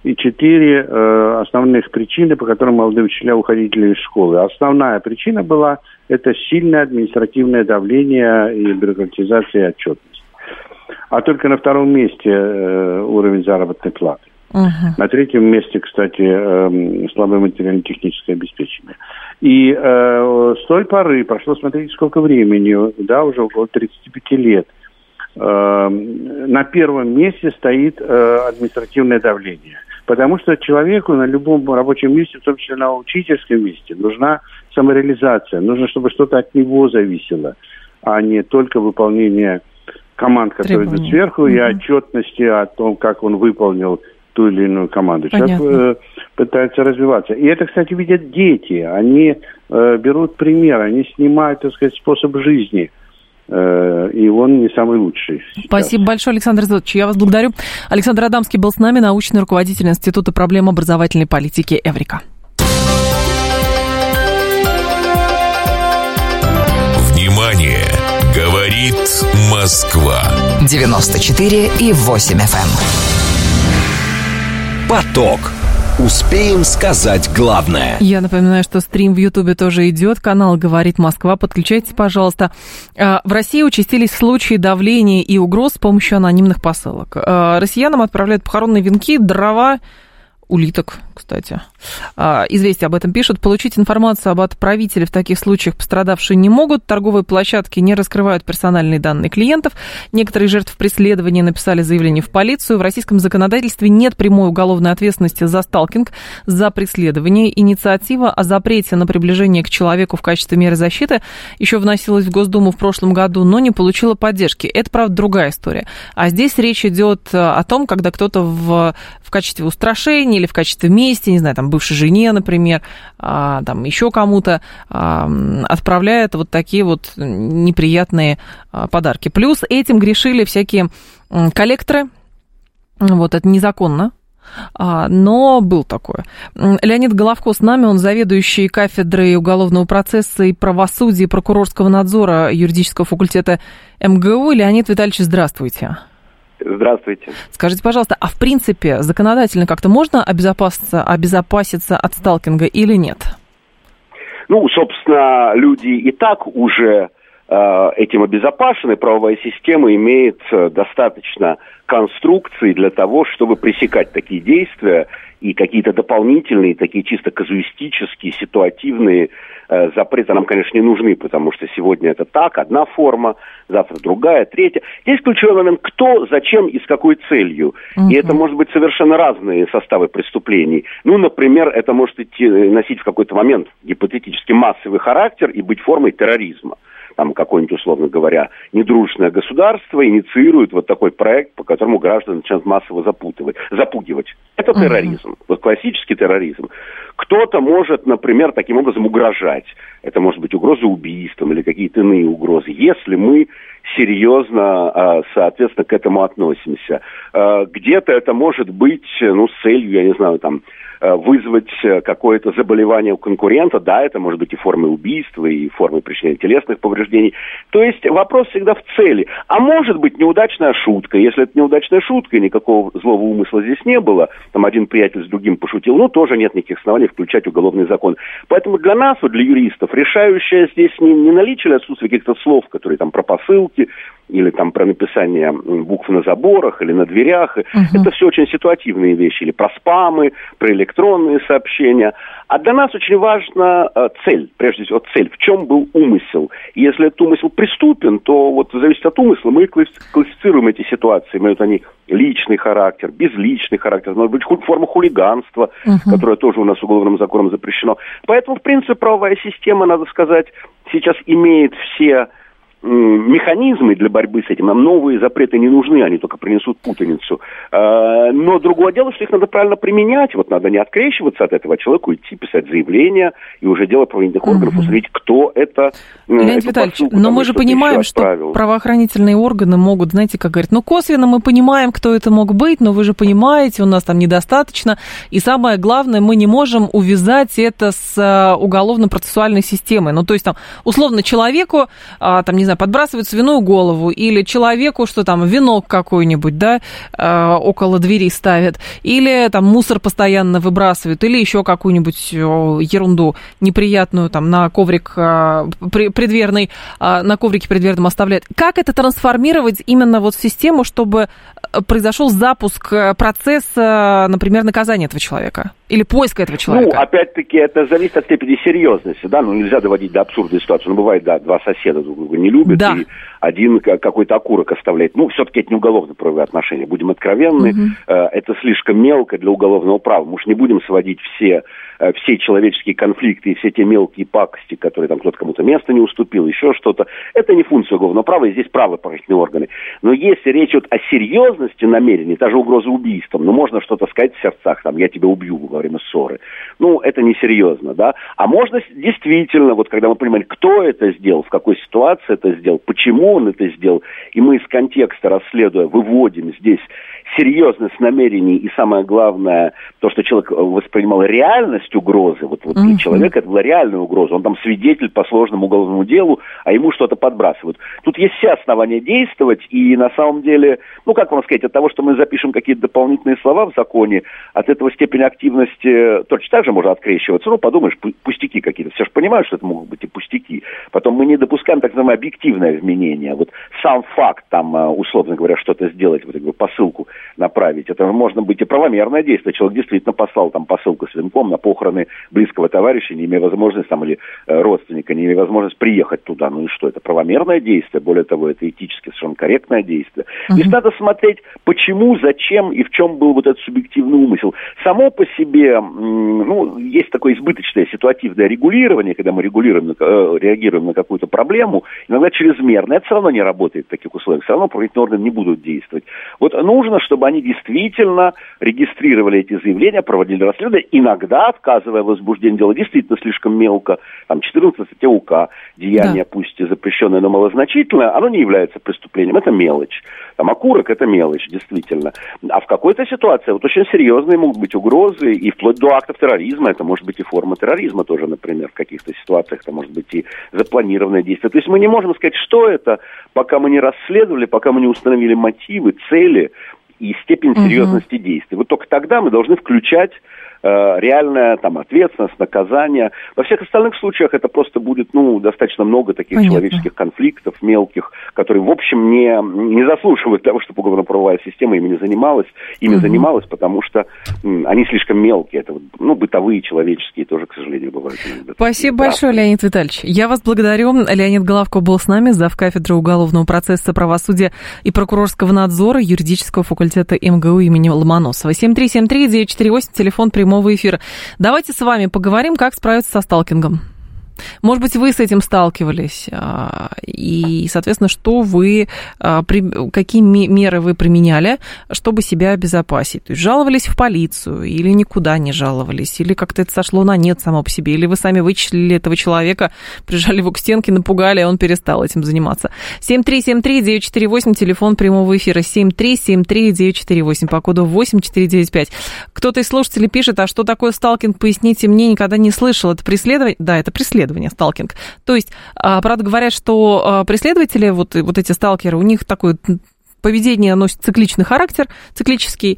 S7: и четыре э, основных причины, по которым молодые учителя уходили из школы. Основная причина была это сильное административное давление и бюрократизация и отчетность. А только на втором месте э, уровень заработной платы. Uh-huh. На третьем месте, кстати, э, слабое материально-техническое обеспечение. И э, с той поры прошло, смотрите, сколько времени, да, уже около тридцати пяти лет. Э, на первом месте стоит э, административное давление. Потому что человеку на любом рабочем месте, в том числе на учительском месте, нужна самореализация. Нужно, чтобы что-то от него зависело, а не только выполнение команд, которые идут сверху, uh-huh. и отчетности о том, как он выполнил ту или иную команду. Понятно. Человек э, пытается развиваться. И это, кстати, видят дети. Они э, берут пример, они снимают, так сказать, способ жизни. Э, и он не самый лучший сейчас.
S2: Спасибо большое, Александр Изотович. Я вас благодарю. Александр Адамский был с нами, научный руководитель Института проблем образовательной политики «Эврика».
S6: Внимание! Говорит Москва.
S4: девяносто четыре и восемь эф эм.
S1: Поток. Успеем сказать главное.
S2: Я напоминаю, что стрим в Ютубе тоже идет. Канал «Говорит Москва». Подключайтесь, пожалуйста. В России участились случаи давления и угроз с помощью анонимных посылок. Россиянам отправляют похоронные венки, дрова, улиток, кстати. Известия об этом пишут. Получить информацию об отправителе в таких случаях пострадавшие не могут. Торговые площадки не раскрывают персональные данные клиентов. Некоторые жертвы преследования написали заявление в полицию. В российском законодательстве нет прямой уголовной ответственности за сталкинг, за преследование. Инициатива о запрете на приближение к человеку в качестве меры защиты еще вносилась в Госдуму в прошлом году, но не получила поддержки. Это, правда, другая история. А здесь речь идет о том, когда кто-то в, в качестве устрашения или в качестве мести, не знаю, там, бывшей жене, например, а, там, еще кому-то а, отправляет вот такие вот неприятные а, подарки. Плюс этим грешили всякие коллекторы, вот, это незаконно, а, но был такое. Леонид Головко с нами, он заведующий кафедрой уголовного процесса и правосудия и прокурорского надзора юридического факультета эм гэ у. Леонид Витальевич, здравствуйте.
S8: Здравствуйте.
S2: Скажите, пожалуйста, а в принципе законодательно как-то можно обезопаситься, обезопаситься от сталкинга или нет?
S8: Ну, собственно, люди и так уже э, этим обезопасены. Правовая система имеет достаточно конструкций для того, чтобы пресекать такие действия, и какие-то дополнительные, такие чисто казуистические, ситуативные э, запреты нам, конечно, не нужны, потому что сегодня это так, одна форма, завтра другая, третья. Здесь ключевой момент, кто, зачем и с какой целью. Uh-huh. И это может быть совершенно разные составы преступлений. Ну, например, это может идти, носить в какой-то момент гипотетически массовый характер и быть формой терроризма. Там какое-нибудь, условно говоря, недружественное государство инициирует вот такой проект, по которому граждан начинают массово запутывать, запугивать. Это терроризм, uh-huh. вот классический терроризм. Кто-то может, например, таким образом угрожать. Это может быть угроза убийством или какие-то иные угрозы, если мы серьезно, соответственно, к этому относимся. Где-то это может быть, ну, с целью, я не знаю, там, вызвать какое-то заболевание у конкурента, да, это может быть и формой убийства, и формой причинения телесных повреждений. То есть вопрос всегда в цели. А может быть неудачная шутка. Если это неудачная шутка, и никакого злого умысла здесь не было, там один приятель с другим пошутил, ну, тоже нет никаких оснований включать уголовный закон. Поэтому для нас, вот для юристов, решающее здесь не, не наличие или отсутствие каких-то слов, которые там про посылки, или там про написание букв на заборах или на дверях. Uh-huh. Это все очень ситуативные вещи. Или про спамы, про электронные сообщения. А для нас очень важна э, цель. Прежде всего, цель. В чем был умысел? И если этот умысел преступен, то вот зависит от умысла. Мы классифицируем эти ситуации. Имеют они личный характер, безличный характер. Может быть, форма хулиганства, uh-huh. которая тоже у нас уголовным законом запрещено. Поэтому, в принципе, правовая система, надо сказать, сейчас имеет все механизмы для борьбы с этим. Нам новые запреты не нужны, они только принесут путаницу. Но другое дело, что их надо правильно применять. Вот надо не открещиваться от этого, человеку идти писать заявление, и уже дело правоохранительных органов угу. усмотреть, кто это.
S2: Леонид Витальевич, но мы же понимаем, что правоохранительные органы могут, знаете, как говорят, ну, косвенно мы понимаем, кто это мог быть, но вы же понимаете, у нас там недостаточно. И самое главное, мы не можем увязать это с уголовно-процессуальной системой. Ну, то есть, там, условно, человеку, там, не знаю, знаю, подбрасывают свиную голову, или человеку, что там, венок какой-нибудь, да, э, около двери ставят, или там мусор постоянно выбрасывают, или еще какую-нибудь ерунду неприятную там на коврик э, преддверный, э, на коврике преддверном оставляют. Как это трансформировать именно вот в систему, чтобы произошел запуск процесса, например, наказания этого человека или поиска этого человека?
S8: Ну, опять-таки, это зависит от степени серьезности, да, ну, нельзя доводить до абсурдной ситуации. Ну, бывает, да, два соседа друг друга не любят, да. И один какой-то окурок оставляет. Ну, все-таки это не уголовно-правовые отношения, будем откровенны, угу. Это слишком мелко для уголовного права. Мы уж не будем сводить все, все человеческие конфликты и все те мелкие пакости, которые там кто-то кому-то место не уступил, еще что-то. Это не функция уголовного права, и здесь правоохранительные органы. Но если речь идет о серьезности намерений, даже угроза убийством, ну, можно что-то сказать в сердцах, там, я тебя убью во время ссоры. Ну, это несерьезно, да. А можно действительно, вот когда мы понимаем, кто это сделал, в какой ситуации это сделал, почему он это сделал, и мы из контекста, расследуя, выводим здесь серьезность намерений и, самое главное, то, что человек воспринимал реальность угрозы, вот, вот для mm-hmm. человека это была реальная угроза, он там свидетель по сложному уголовному делу, а ему что-то подбрасывают. Тут есть все основания действовать, и на самом деле, ну, как вам сказать, от того, что мы запишем какие-то дополнительные слова в законе, от этого степени активности точно так же можно открещиваться, ну, подумаешь, пустяки какие-то, все же понимают, что это могут быть и пустяки. Потом мы не допускаем так называемое объективное вменение, вот сам факт, там, условно говоря, что-то сделать, вот такую посылку направить. Это можно быть и правомерное действие. Человек действительно послал там посылку с венком на похороны близкого товарища, не имея возможности, там, или э, родственника, не имея возможности приехать туда. Ну и что? Это правомерное действие. Более того, это этически совершенно корректное действие. Uh-huh. Здесь надо смотреть, почему, зачем и в чем был вот этот субъективный умысел. Само по себе, ну, есть такое избыточное ситуативное регулирование, когда мы регулируем, э, реагируем на какую-то проблему, иногда чрезмерно. Это все равно не работает в таких условиях. Все равно правоохранительные органы не будут действовать. Вот нужно, чтобы они действительно регистрировали эти заявления, проводили расследование, иногда отказывая в возбуждении дела действительно слишком мелко, там четырнадцать статья УК, деяние, да. Пусть и запрещенное, но малозначительное, оно не является преступлением, это мелочь. Там окурок – это мелочь, действительно. А в какой-то ситуации вот очень серьезные могут быть угрозы, и вплоть до актов терроризма, это может быть и форма терроризма тоже, например, в каких-то ситуациях, это может быть и запланированное действие. То есть мы не можем сказать, что это, пока мы не расследовали, пока мы не установили мотивы, цели и степень серьезности угу. действий. Вот только тогда мы должны включать э, реальная там ответственность, наказание. Во всех остальных случаях это просто будет, ну, достаточно много таких Понятно. человеческих конфликтов мелких, которые, в общем, не, не заслуживают того, чтобы уголовно-правовая система ими не занималась, ими угу. занималась, потому что м, они слишком мелкие. Это, ну, бытовые, человеческие тоже, к сожалению, бывают.
S2: Спасибо да. большое, Леонид Витальевич. Я вас благодарю. Леонид Головко был с нами, завкафедры уголовного процесса, правосудия и прокурорского надзора юридического факультета МГУ имени Ломоносова. семь три семь три девять четыре восемь, телефон прямого эфира. Давайте с вами поговорим, как справиться со сталкингом. Может быть, вы с этим сталкивались, и, соответственно, что вы, какие меры вы применяли, чтобы себя обезопасить? То есть жаловались в полицию, или никуда не жаловались, или как-то это сошло на нет само по себе, или вы сами вычислили этого человека, прижали его к стенке, напугали, и он перестал этим заниматься. семь три семь три девять четыре восемь, телефон прямого эфира, семь три семь три девять четыре восемь, по коду восемь четыре девять пять. Кто-то из слушателей пишет, а что такое сталкинг, поясните мне, никогда не слышал. Это преследование? Да, это преследование. Сталкинг. То есть, правда, говорят, что преследователи, вот, вот эти сталкеры, у них такое поведение носит цикличный характер, циклический.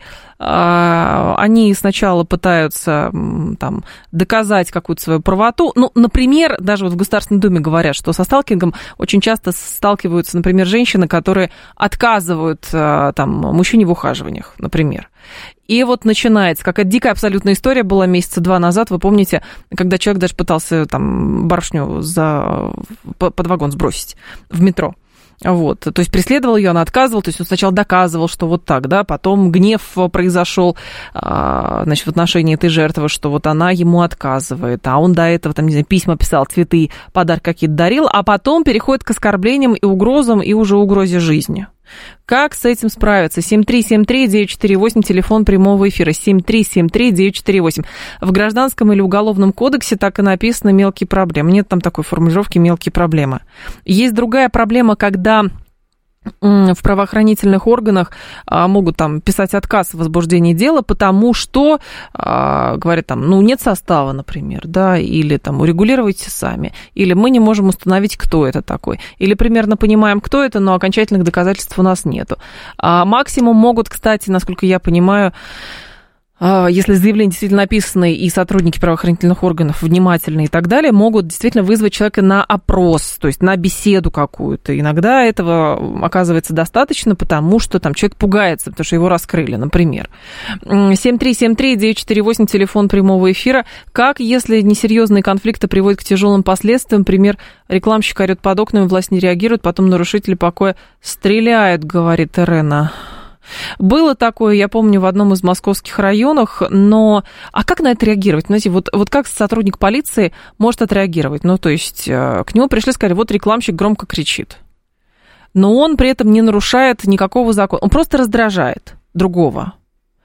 S2: Они сначала пытаются там, доказать какую-то свою правоту. Ну, например, даже вот в Государственной Думе говорят, что со сталкингом очень часто сталкиваются, например, женщины, которые отказывают там, мужчине в ухаживаниях, например. И вот начинается, какая-то дикая абсолютная история была месяца два назад, вы помните, когда человек даже пытался там барышню за, под вагон сбросить в метро. Вот, то есть преследовал ее, она отказывала, то есть он сначала доказывал, что вот так, да, потом гнев произошел, значит, в отношении этой жертвы, что вот она ему отказывает, а он до этого, там, не знаю, письма писал, цветы, подарки какие-то дарил, а потом переходит к оскорблениям и угрозам, и уже угрозе жизни. Как с этим справиться? семь три семь три девять четыре восемь, телефон прямого эфира, семь три семь три девять четыре восемь. В Гражданском или Уголовном кодексе так и написано «мелкие проблемы». Нет там такой формулировки «мелкие проблемы». Есть другая проблема, когда в правоохранительных органах а, могут там писать отказ в возбуждении дела, потому что, а, говорят, там, ну, нет состава, например, да, или там урегулируйте сами, или мы не можем установить, кто это такой, или примерно понимаем, кто это, но окончательных доказательств у нас нету. А максимум могут, кстати, насколько я понимаю, если заявление действительно написано, и сотрудники правоохранительных органов внимательны и так далее, могут действительно вызвать человека на опрос, то есть на беседу какую-то. Иногда этого оказывается достаточно, потому что там человек пугается, потому что его раскрыли, например. семь три семь три девять четыре восемь, телефон прямого эфира. Как, если несерьезные конфликты приводят к тяжелым последствиям, например, рекламщик орет под окнами, власть не реагирует, потом нарушители покоя стреляют, говорит Ирена. Было такое, я помню, в одном из московских районов, но... А как на это реагировать? Знаете, вот, вот как сотрудник полиции может отреагировать? Ну, то есть к нему пришли и сказали, вот рекламщик громко кричит. Но он при этом не нарушает никакого закона. Он просто раздражает другого.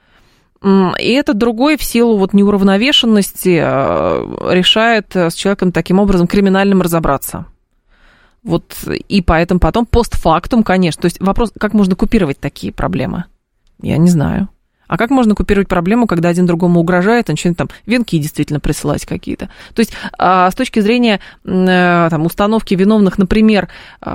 S2: И этот другой в силу вот неуравновешенности решает с человеком таким образом криминальным разобраться. Вот, и поэтому потом постфактум, конечно. То есть вопрос, как можно купировать такие проблемы? Я не знаю. А как можно купировать проблему, когда один другому угрожает, он начинает там венки действительно присылать какие-то? То есть с точки зрения там, установки виновных, например,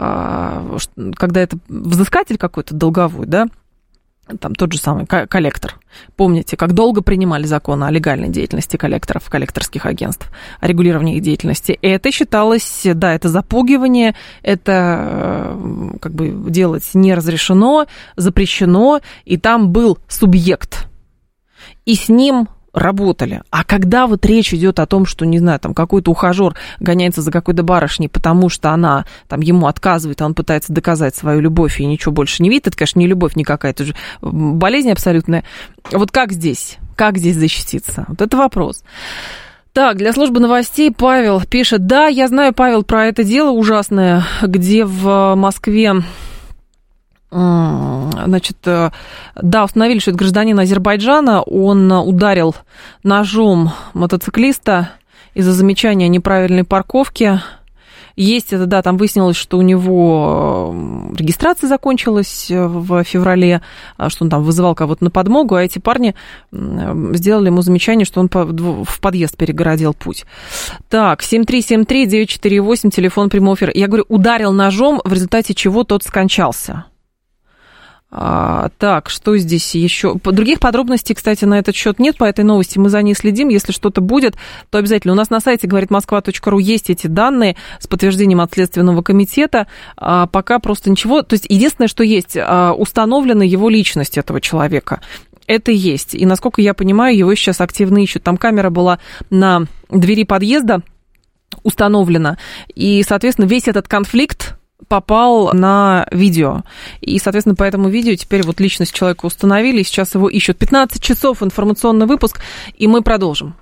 S2: когда это взыскатель какой-то долговой, да, там тот же самый коллектор. Помните, как долго принимали закон о легальной деятельности коллекторов, коллекторских агентств, о регулировании их деятельности. И это считалось, да, это запугивание, это как бы делать не разрешено, запрещено, и там был субъект, и с ним работали. А когда вот речь идет о том, что, не знаю, там какой-то ухажер гоняется за какой-то барышней, потому что она там ему отказывает, а он пытается доказать свою любовь и ничего больше не видит, это, конечно, не любовь никакая, это же болезнь абсолютная. Вот как здесь? Как здесь защититься? Вот это вопрос. Так, для службы новостей Павел пишет, да, я знаю, Павел, про это дело ужасное, где в Москве... Значит, да, установили, что это гражданин Азербайджана, он ударил ножом мотоциклиста из-за замечания неправильной парковки. Есть это, да, там выяснилось, что у него регистрация закончилась в феврале, что он там вызывал кого-то на подмогу, а эти парни сделали ему замечание, что он в подъезд перегородил путь. Так, семь три семь три девять четыре восемь, телефон прямого эфира. Я говорю, ударил ножом, в результате чего тот скончался. А, так, что здесь еще? Других подробностей, кстати, на этот счет нет по этой новости. Мы за ней следим. Если что-то будет, то обязательно. У нас на сайте говорит москва точка ру есть эти данные с подтверждением от Следственного комитета. А, пока просто ничего. То есть единственное, что есть, а, установлена его личность этого человека. Это есть. И, насколько я понимаю, его сейчас активно ищут. Там камера была на двери подъезда установлена. И, соответственно, весь этот конфликт попал на видео. И, соответственно, по этому видео теперь вот личность человека установили, сейчас его ищут. пятнадцать часов, информационный выпуск, и мы продолжим.